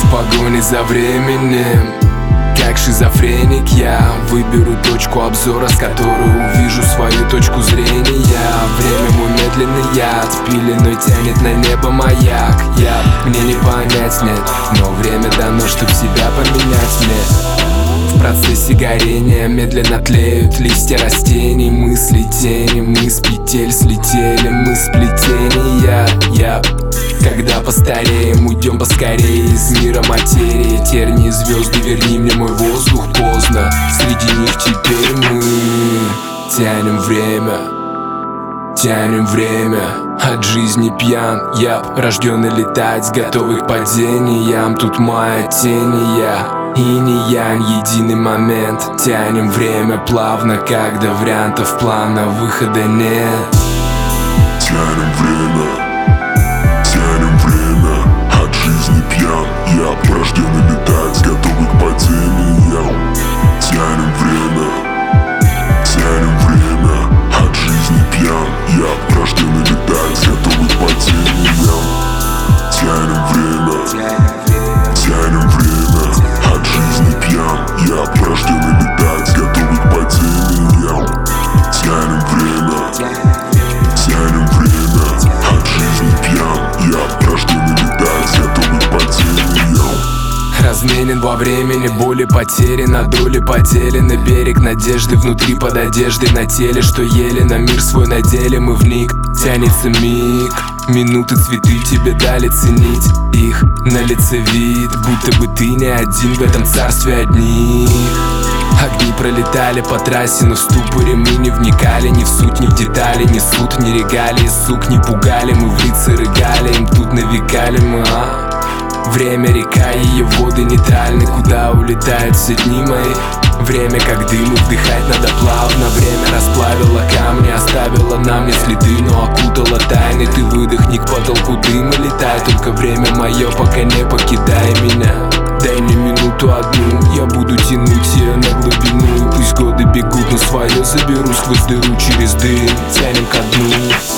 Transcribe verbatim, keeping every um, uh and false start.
в погоне за временем. Как шизофреник я выберу точку обзора, с которой увижу свою точку зрения. Время мой медленный яд, пеленой тянет на небо маяк. Я, мне не понять, нет, но время дано, чтоб себя поменять мне. В процессе горения медленно тлеют листья растений. Мысли тени, мы с петель слетели, мы с плетения. Я, когда постареем, уйдем поскорее из мира материи. Тернии звезды, верни мне мой воздух, поздно. Среди них теперь мы тянем время, тянем время. От жизни пьян, я рожденный летать, готовый к падениям. Тут моя тень, я и не янь, единый момент. Тянем время плавно, когда вариантов плана выхода нет. Тянем время, тянем время. От жизни пьян, я рожденный летать, готовый к падениям. Тянем время, тянем время. От жизни пьян, я рожденный летать, готовый к падениям. Тянем время, тянем время. От жизни пьян, я рожденный летать, готовый к падениям. Тянем время, тянем время. От жизни пьян, я рожденный летать, готовый к падениям. Разменен во времени, боли потерян, на доли поделены. Берег надежды внутри под одеждой, на теле, что ели на мир свой надели. Мы вник, тянется миг, минуты цветы тебе дали ценить их. На лице вид, будто бы ты не один в этом царстве одних. Огни пролетали по трассе, но в ступоре мы не вникали ни в суть, ни в детали, ни суд, ни регалии. Сук не пугали, мы в лица рыгали, им тут навекали мы, а? Время река, ее воды нейтральны, куда улетают все дни мои. Время как дым, вдыхать надо плавно. Время расплавило камни, оставило на мне следы, но окутало тайны. Ты выдохни, к потолку дым и летай. Только время мое, пока не покидай меня. Дай мне минуту одну, я буду тянуть ее на глубину. И пусть годы бегут, но свое заберу сквозь дыру через дым. Тянем ко дну.